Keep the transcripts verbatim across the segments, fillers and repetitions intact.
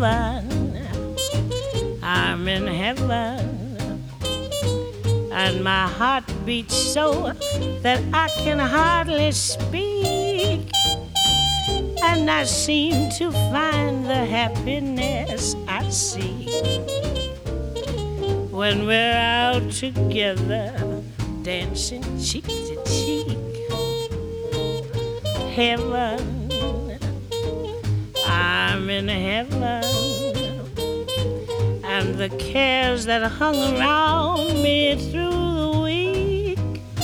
heaven. I'm in heaven. And my heart beats so that I can hardly speak. And I seem to find the happiness I seek when we're out together, dancing cheek to cheek. Heaven, I'm in heaven. And the cares that hung around me through the week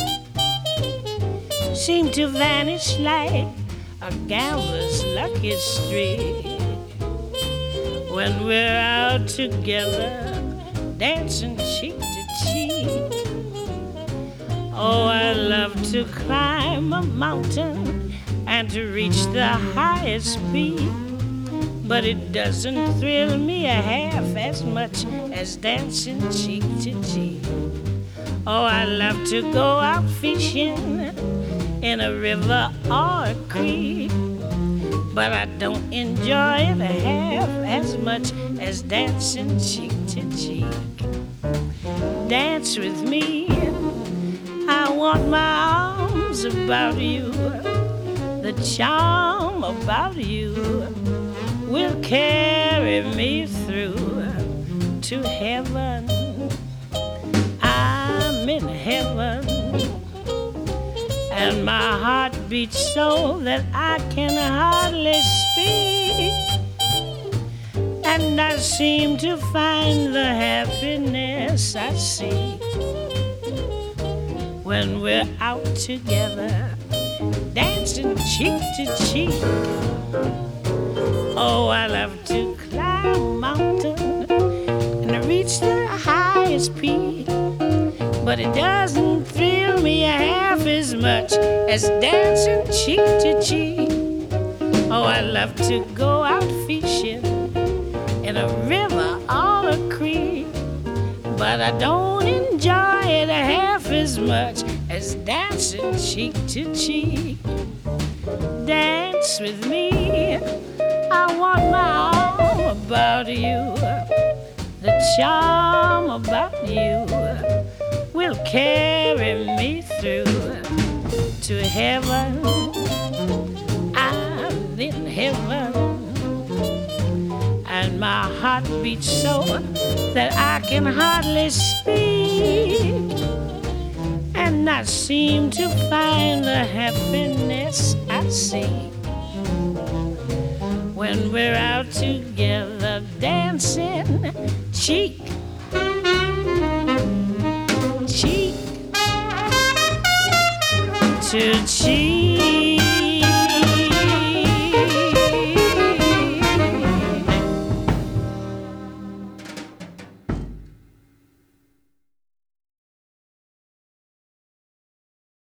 seem to vanish like a gambler's lucky streak when we're out together, dancing cheek to cheek. Oh, I love to climb a mountain and to reach the highest peak, but it doesn't thrill me a half as much as dancing cheek to cheek. Oh, I love to go out fishing in a river or a creek, but I don't enjoy it half as much as dancing cheek to cheek. Dance with me, I want my arms about you. The charm about you will carry me through to heaven. I'm in heaven. And my heart beats so that I can hardly speak. And I seem to find the happiness I seek when we're out together, dancing cheek to cheek. Oh, I love to climb a mountain and reach the highest peak, but it doesn't thrill me half as much as dancing cheek to cheek. Oh, I love to go out fishing in a river or a creek, but I don't enjoy it half as much as dancing cheek to cheek. Dance with me, I want my arm about you. The charm about you will carry me through to heaven. I'm in heaven, and my heart beats so that I can hardly speak. And I seem to find the happiness I seek when we're out together, dancing cheek cheek to cheek.